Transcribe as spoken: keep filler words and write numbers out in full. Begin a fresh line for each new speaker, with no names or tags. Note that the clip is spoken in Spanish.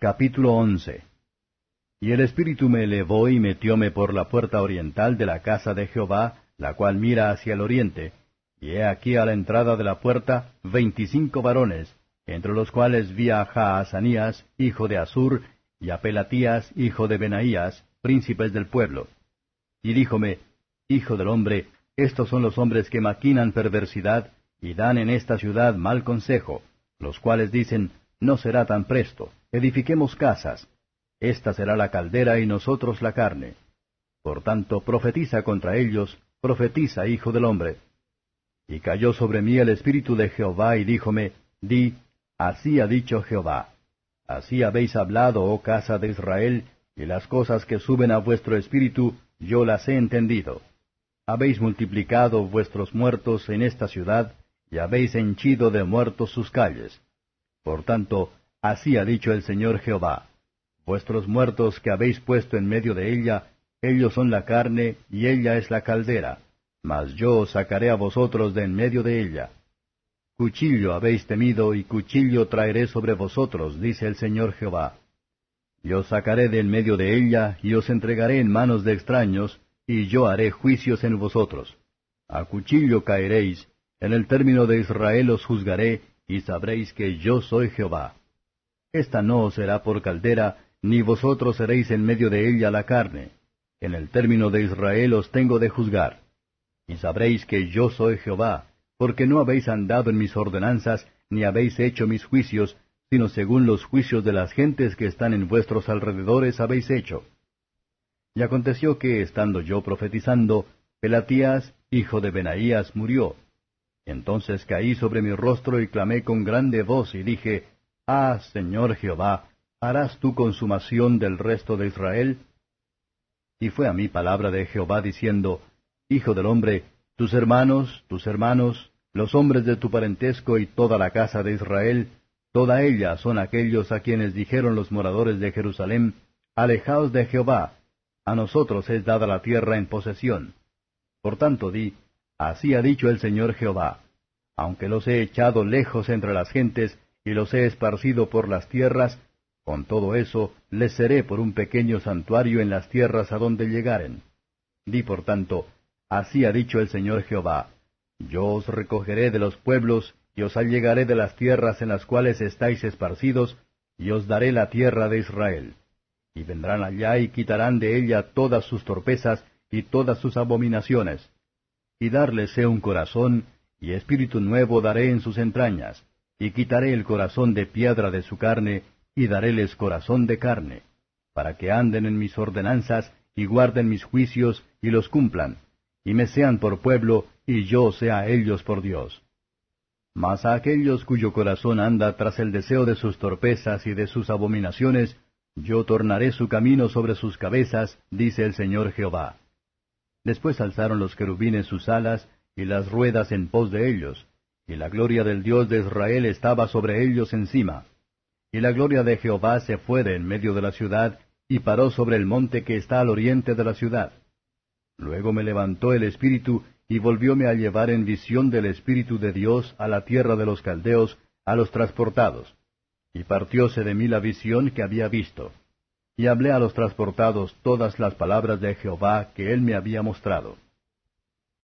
Capítulo once. Y el Espíritu me elevó y metióme por la puerta oriental de la casa de Jehová, la cual mira hacia el oriente, y he aquí a la entrada de la puerta veinticinco varones, entre los cuales vi a Jaazanías, hijo de Azur, y a Pelatías, hijo de Benaías, príncipes del pueblo. Y díjome, Hijo del hombre, estos son los hombres que maquinan perversidad, y dan en esta ciudad mal consejo, los cuales dicen, no será tan presto, edifiquemos casas. Esta será la caldera y nosotros la carne. Por tanto, profetiza contra ellos, profetiza, hijo del hombre. Y cayó sobre mí el Espíritu de Jehová, y díjome, Di, así ha dicho Jehová. Así habéis hablado, oh casa de Israel, y las cosas que suben a vuestro espíritu, yo las he entendido. Habéis multiplicado vuestros muertos en esta ciudad, y habéis henchido de muertos sus calles. Por tanto, así ha dicho el Señor Jehová. Vuestros muertos que habéis puesto en medio de ella, ellos son la carne, y ella es la caldera, mas yo os sacaré a vosotros de en medio de ella. Cuchillo habéis temido, y cuchillo traeré sobre vosotros, dice el Señor Jehová. Y os sacaré de en medio de ella, y os entregaré en manos de extraños, y yo haré juicios en vosotros. A cuchillo caeréis, en el término de Israel os juzgaré, y sabréis que yo soy Jehová. Esta no os será por caldera, ni vosotros seréis en medio de ella la carne. En el término de Israel os tengo de juzgar. Y sabréis que yo soy Jehová, porque no habéis andado en mis ordenanzas, ni habéis hecho mis juicios, sino según los juicios de las gentes que están en vuestros alrededores habéis hecho. Y aconteció que, estando yo profetizando, Pelatías, hijo de Benaías, murió. Entonces caí sobre mi rostro y clamé con grande voz, y dije, Ah, Señor Jehová, ¿harás tú consumación del resto de Israel? Y fue a mí palabra de Jehová diciendo, Hijo del hombre, tus hermanos, tus hermanos, los hombres de tu parentesco y toda la casa de Israel, toda ella son aquellos a quienes dijeron los moradores de Jerusalén, Alejaos de Jehová, a nosotros es dada la tierra en posesión. Por tanto di, Así ha dicho el Señor Jehová, aunque los he echado lejos entre las gentes, y los he esparcido por las tierras, con todo eso les seré por un pequeño santuario en las tierras a donde llegaren. Di por tanto, Así ha dicho el Señor Jehová, Yo os recogeré de los pueblos, y os allegaré de las tierras en las cuales estáis esparcidos, y os daré la tierra de Israel. Y vendrán allá y quitarán de ella todas sus torpezas y todas sus abominaciones. Y darles he un corazón, y espíritu nuevo daré en sus entrañas, y quitaré el corazón de piedra de su carne, y daréles corazón de carne, para que anden en mis ordenanzas, y guarden mis juicios, y los cumplan, y me sean por pueblo, y yo sea a ellos por Dios. Mas a aquellos cuyo corazón anda tras el deseo de sus torpezas y de sus abominaciones, yo tornaré su camino sobre sus cabezas, dice el Señor Jehová. Después alzaron los querubines sus alas, y las ruedas en pos de ellos, y la gloria del Dios de Israel estaba sobre ellos encima. Y la gloria de Jehová se fue de en medio de la ciudad, y paró sobre el monte que está al oriente de la ciudad. Luego me levantó el Espíritu, y volvióme a llevar en visión del Espíritu de Dios a la tierra de los caldeos, a los transportados. Y partióse de mí la visión que había visto. Y hablé a los transportados todas las palabras de Jehová que él me había mostrado.